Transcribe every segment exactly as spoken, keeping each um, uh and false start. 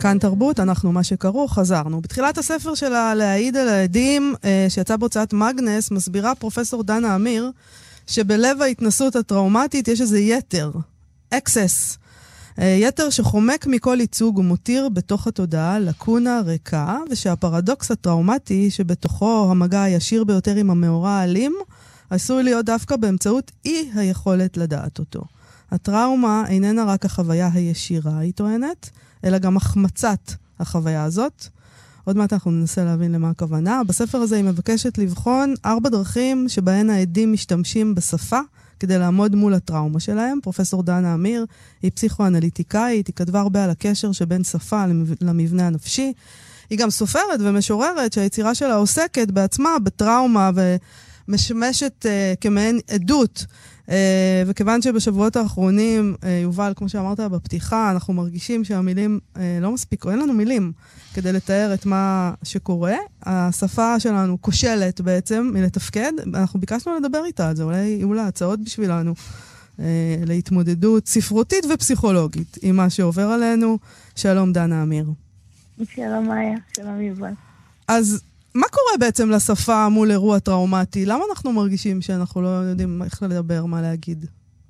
כאן תרבות, אנחנו מה שקראו, חזרנו. בתחילת הספר שלה להעיד על העדים, שיצא בהוצאת מגנס, מסבירה פרופסור דנה אמיר, שבלב ההתנסות הטראומטית יש איזה יתר, אקסס. יתר שחומק מכל ייצוג ומותיר בתוך התודעה לקונה ריקה, ושהפרדוקס הטראומטי שבתוכו המגע הישיר ביותר עם המאורע האלים, עשוי להיות דווקא באמצעות אי היכולת לדעת אותו. הטראומה איננה רק החוויה הישירה, היא טוענת, אלא גם החמצת החוויה הזאת. עוד מעט אנחנו ננסה להבין למה הכוונה. בספר הזה היא מבקשת לבחון ארבע דרכים שבהן העדים משתמשים בשפה כדי לעמוד מול הטראומה שלהם. פרופסור דנה אמיר היא פסיכואנליטיקאית, היא כתבה הרבה על הקשר שבין שפה למבנה הנפשי. היא גם סופרת ומשוררת שהיצירה שלה עוסקת בעצמה בטראומה ומשמשת uh, כמעין עדות. Uh, וכיוון שבשבועות האחרונים, uh, יובל, כמו שאמרת בפתיחה, אנחנו מרגישים שהמילים uh, לא מספיק, או אין לנו מילים כדי לתאר את מה שקורה. השפה שלנו כושלת בעצם מלתפקד. אנחנו ביקשנו לדבר איתה על זה, אולי יהיו לה הצעות בשבילנו uh, להתמודדות ספרותית ופסיכולוגית עם מה שעובר עלינו. שלום דנה אמיר. שלום מאיה, שלום יובל. אז מה קורה בעצם לשפה מול אירוע טראומטי? למה אנחנו מרגישים שאנחנו לא יודעים איך לדבר, מה להגיד?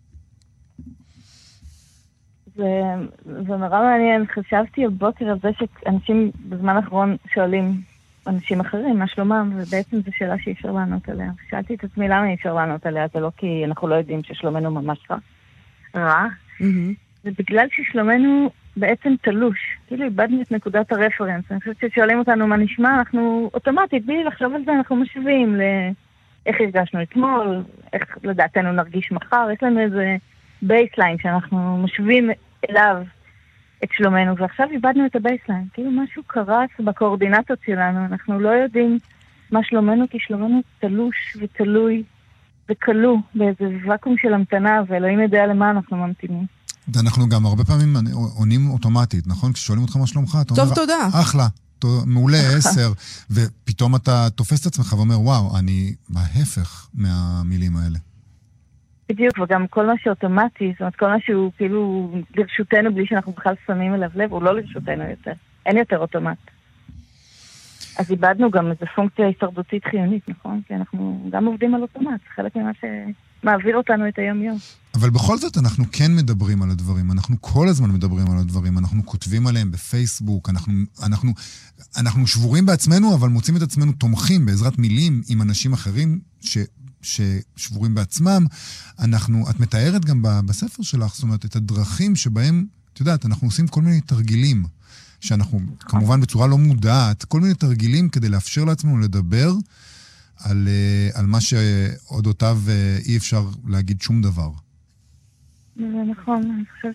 זה, זה נורא מעניין. חשבתי הבוקר על זה שאנשים בזמן האחרון שואלים אנשים אחרים מה שלומם, ובעצם זו שאלה שאי אפשר לענות עליה. שאלתי את עצמי למה אי אפשר לענות עליה, זה לא כי אנחנו לא יודעים ששלומנו ממש רע. Mm-hmm. זה בגלל ששלומנו בעצם תלוש. כאילו איבדנו את נקודת הרפרנס. אני חושבת ששואלים אותנו מה נשמע, אנחנו אוטומטית, בלי לחשוב על זה, אנחנו משווים לאיך הרגשנו אתמול, איך לדעתנו נרגיש מחר. יש לנו איזה בייסליין שאנחנו משווים אליו את שלומנו, ועכשיו איבדנו את הבייסליין. כאילו משהו קרס בקואורדינטות שלנו. אנחנו לא יודעים מה שלומנו, כי שלומנו תלוש ותלוי וכלוא באיזה וקום של המתנה, ואלוהים יודע למה אנחנו ממתינים. אנחנו גם הרבה פעמים עונים אוטומטית, נכון? כששואלים אותך מה שלומך, אתה טוב, אומר, תודה. אחלה, מעולה, עשר, ופתאום אתה תופס את עצמך ואומר, וואו, אני בהפך מהמילים האלה. בדיוק, וגם כל מה שאוטומטי, זאת אומרת, כל מה שהוא כאילו לרשותנו בלי שאנחנו בכלל שמים אליו לב, הוא לא לרשותנו יותר. אין יותר אוטומט. אז איבדנו גם איזו פונקציה הישרדותית חיונית, נכון? כי אנחנו גם עובדים על אוטומט, חלק ממה שמעביר אותנו את היום-יום. אבל בכל זאת אנחנו כן מדברים על הדברים, אנחנו כל הזמן מדברים על הדברים, אנחנו כותבים עליהם בפייסבוק, אנחנו, אנחנו, אנחנו שבורים בעצמנו, אבל מוצאים את עצמנו תומכים בעזרת מילים עם אנשים אחרים ש, ששבורים בעצמם. אנחנו, את מתארת גם בספר שלך, זאת אומרת, את הדרכים שבהם, את יודעת, אנחנו עושים כל מיני תרגילים, שאנחנו כמובן בצורה לא מודעת, כל מיני תרגילים כדי לאפשר לעצמנו לדבר על, על מה שעודותיו אי אפשר להגיד שום דבר. זה נכון, אני חושבת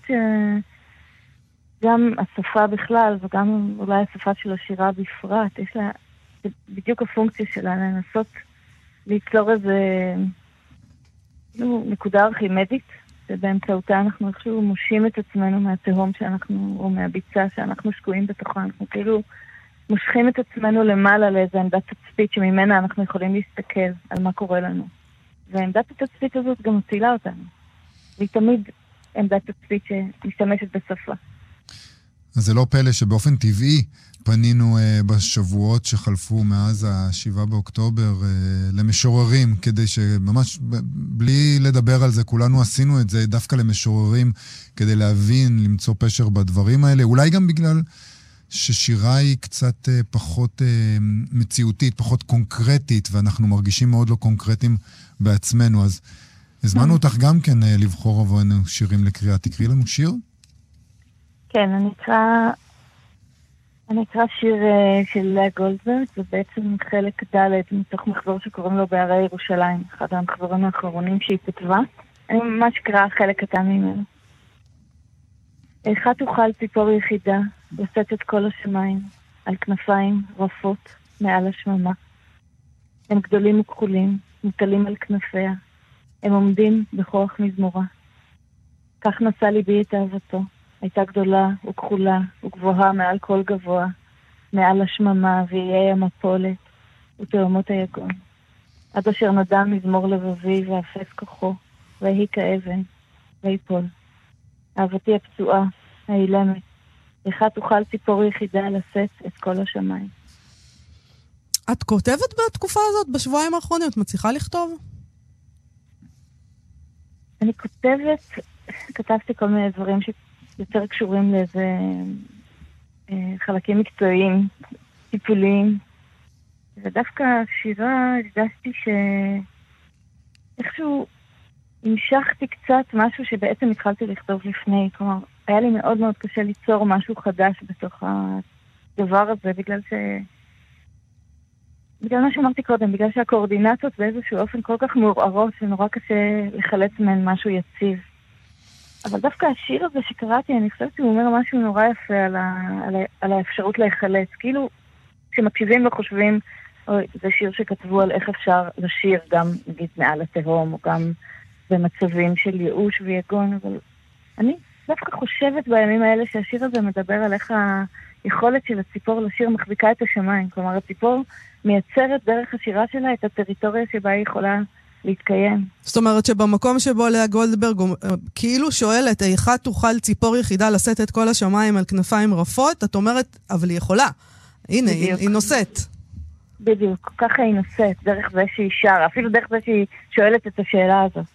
שגם השפה בכלל, וגם אולי השפה של השירה בפרט, יש לה בדיוק הפונקציה שלה לנסות ליצור איזה נקודה ארכימדית, שבאמצעותה אנחנו איכשהו מושים את עצמנו מהתהום שאנחנו, או מהביצה שאנחנו שקועים בתוכה. אנחנו כאילו מושכים את עצמנו למעלה לאיזו עמדת תצפית שממנה אנחנו יכולים להסתכל על מה קורה לנו. והעמדת התצפית הזאת גם מצילה אותנו. והיא תמיד עמדת תצפית שמשתמשת בשפה. אז זה לא פלא שבאופן טבעי פנינו uh, בשבועות שחלפו מאז השבעה באוקטובר uh, למשוררים, כדי שממש בלי לדבר על זה, כולנו עשינו את זה דווקא למשוררים, כדי להבין, למצוא פשר בדברים האלה. אולי גם בגלל ששירה היא קצת uh, פחות uh, מציאותית, פחות קונקרטית, ואנחנו מרגישים מאוד לא קונקרטיים בעצמנו. אז הזמנו אותך גם כן uh, לבחור עבורנו שירים לקריאה. תקראי לנו שיר? כן, אני אקרא... אני אקרא שיר uh, של לאה גולדברג, זה בעצם חלק ד' מתוך מחזור שקוראים לו בהרי ירושלים, אחד המחזורים האחרונים שהיא כתבה. אני ממש אקרא חלק קטן ממנו. איכה תוכל ציפור יחידה, לשאת את כל השמיים, על כנפיים רפות מעל השממה. הם גדולים וכחולים, מוטלים על כנפיה, הם עומדים בכוח מזמורה. כך נשא ליבי את אהבתו. הייתה גדולה וכחולה וגבוהה מעל כל גבוה, מעל השממה ואיי המפולת ותאומות היגון. עד אשר נדע מזמור לבבי ואפס כוחו, ויהי כאבן, ויפול. אהבתי הפצועה, האילמת, איך תוכל ציפור יחידה לשאת את כל השמיים. את כותבת בתקופה הזאת, בשבועיים האחרונים? את מצליחה לכתוב? אני כותבת, כתבתי כל מיני דברים שיותר קשורים לאיזה אה, חלקים מקצועיים, טיפוליים, ודווקא שירה, הרגשתי שאיכשהו המשכתי קצת משהו שבעצם התחלתי לכתוב לפני, כלומר, היה לי מאוד מאוד קשה ליצור משהו חדש בתוך הדבר הזה, בגלל ש... בגלל מה שאמרתי קודם, בגלל שהקואורדינטות באיזשהו אופן כל כך מעורערות, ונורא קשה לחלץ מהן משהו יציב. אבל דווקא השיר הזה שקראתי, אני חושבת שהוא אומר משהו נורא יפה על, ה... על, ה... על האפשרות להיחלץ. כאילו, כשמקשיבים וחושבים, אוי, זה שיר שכתבו על איך אפשר לשיר גם, נגיד, מעל התהום, או גם במצבים של ייאוש ויגון, אבל אני דווקא חושבת בימים האלה שהשיר הזה מדבר על איך היכולת של הציפור לשיר מחזיקה את השמיים. כלומר, הציפור מייצרת דרך השירה שלה את הטריטוריה שבה היא יכולה להתקיים. זאת אומרת שבמקום שבו לאה גולדברג כאילו שואלת, איכה תוכל ציפור יחידה לשאת את כל השמיים על כנפיים רפות, את אומרת, אבל היא יכולה. הנה, היא, היא נושאת. בדיוק, ככה היא נושאת, דרך זה שהיא שרה, אפילו דרך זה שהיא שואלת את השאלה הזאת.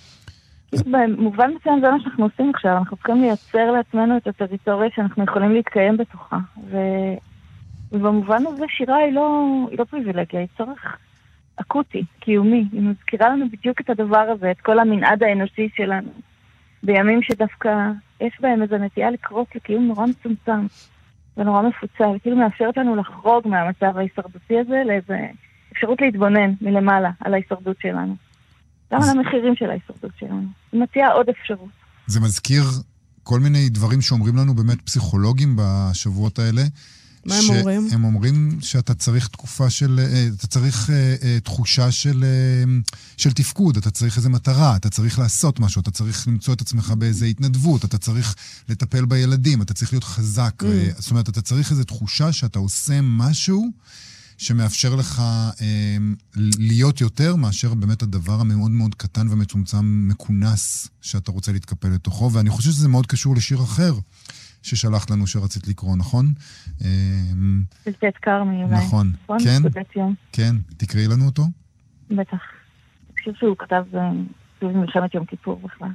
במובן מסוים זה מה שאנחנו עושים עכשיו, אנחנו צריכים לייצר לעצמנו את הטריטוריה שאנחנו יכולים להתקיים בתוכה, ו... ובמובן הזה שירה היא לא, היא לא פריבילגיה, היא צורך אקוטי, קיומי, היא מזכירה לנו בדיוק את הדבר הזה, את כל המנעד האנושי שלנו, בימים שדווקא יש בהם איזו נטייה לקרות לקיום נורא מצומצם, ונורא מפוצל, כאילו מאפשרת לנו לחרוג מהמצב ההישרדותי הזה, לאיזו אפשרות להתבונן מלמעלה על ההישרדות שלנו. גם על המחירים של ההישרדות שלנו. היא מציעה עוד אפשרות. זה מזכיר כל מיני דברים שאומרים לנו באמת פסיכולוגים בשבועות האלה. מה הם אומרים? הם אומרים שאתה צריך תקופה של, אתה צריך תחושה של, של תפקוד, אתה צריך איזו מטרה, אתה צריך לעשות משהו, אתה צריך למצוא את עצמך באיזו התנדבות, אתה צריך לטפל בילדים, אתה צריך להיות חזק. Mm. זאת אומרת, אתה צריך איזו תחושה שאתה עושה משהו שמאפשר לך אה, להיות יותר מאשר באמת הדבר המאוד מאוד קטן ומצומצם מקונס שאתה רוצה להתקפל לתוכו, ואני חושב שזה מאוד קשור לשיר אחר ששלחת לנו שרצית לקרוא, נכון? של תת קרמי, אולי. נכון, כן? כן, תקראי לנו אותו? בטח. אני חושב שהוא כתב במלחמת יום כיפור בכלל.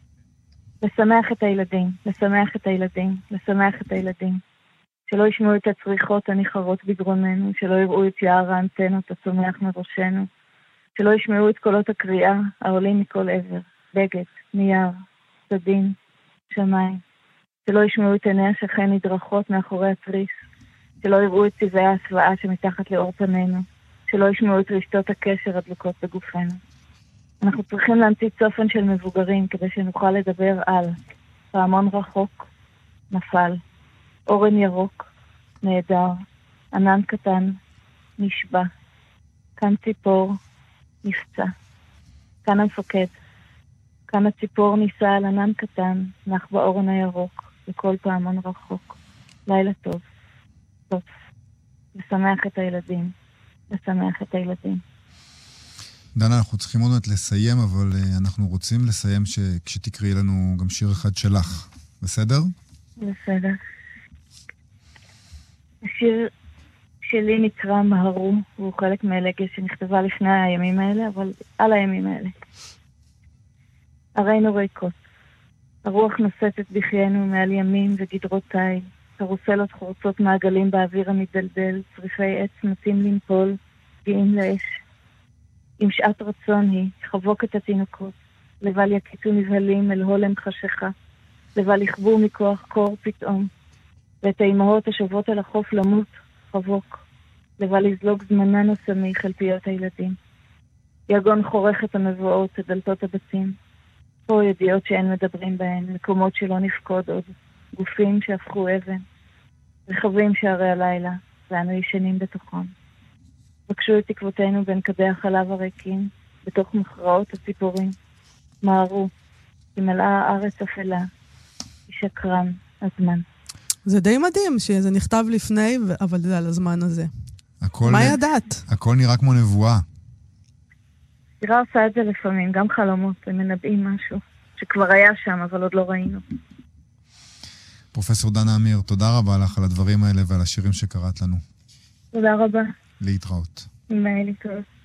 לשמח את הילדים, לשמח את הילדים, לשמח את הילדים. שלא ישמעו את הצריחות הניחרות בגרוננו, שלא יראו את יער האנטנות הצומח מראשנו, שלא ישמעו את קולות הקריאה העולים מכל עבר, בגד, נייר, צדדים, שמיים, שלא ישמעו את עיני השכן נדרכות מאחורי התריס, שלא יראו את צבעי ההסוואה שמתחת לאור פנינו, שלא ישמעו את רשתות הקשר הדלוקות בגופנו. אנחנו צריכים להמציא צופן של מבוגרים כדי שנוכל לדבר על פעמון רחוק, נפל, אורן ירוק, נהדר, ענן קטן, נשבע, כאן ציפור, נפצע, כאן המפקד, כאן הציפור ניסה על ענן קטן, נח באורן הירוק, לכל פעמון רחוק, לילה טוב, טוב, לשמח את הילדים, לשמח את הילדים. דנה, אנחנו צריכים עוד מעט לסיים, אבל uh, אנחנו רוצים לסיים ש... כשתקראי לנו גם שיר אחד שלך, בסדר? בסדר. השיר שלי נקרא מהרו, והוא חלק מהלגה שנכתבה לפני הימים האלה, אבל על הימים האלה. הרינו ריקות. הרוח נוספת בחיינו מעל ימים וגדרות תאי, קרוסלות חורצות מעגלים באוויר המדלדל, צריפי עץ מתים לנפול, גאים לאש. עם שעת רצון היא, חבוק את התינוקות, לבל יקיצו נבהלים אל הולם חשיכה, לבל יכבו מכוח קור פתאום, ואת האימהות השוות על החוף למות, חבוק, לבל יזלוג זמנן וסמיך אל פיות הילדים. יגון חורך את המבואות, את דלתות הבתים, פה ידיעות שאין מדברים בהן, מקומות שלא נפקוד עוד, גופים שהפכו אבן, רכבים שערי הלילה, ואנו ישנים בתוכם. בקשו את תקוותינו בין קדי החלב הריקים, בתוך מכרעות הציפורים. מהרו, כי מלאה הארץ אפלה, היא שקרן הזמן. זה די מדהים שזה נכתב לפני, אבל זה על הזמן הזה. הכל מה ידעת? הכל נראה כמו נבואה. שירה עושה את זה לפעמים, גם חלומות, הם מנבאים משהו, שכבר היה שם, אבל עוד לא ראינו. פרופסור דנה אמיר, תודה רבה לך על הדברים האלה ועל השירים שקראת לנו. תודה רבה. להתראות. ביי, להתראות.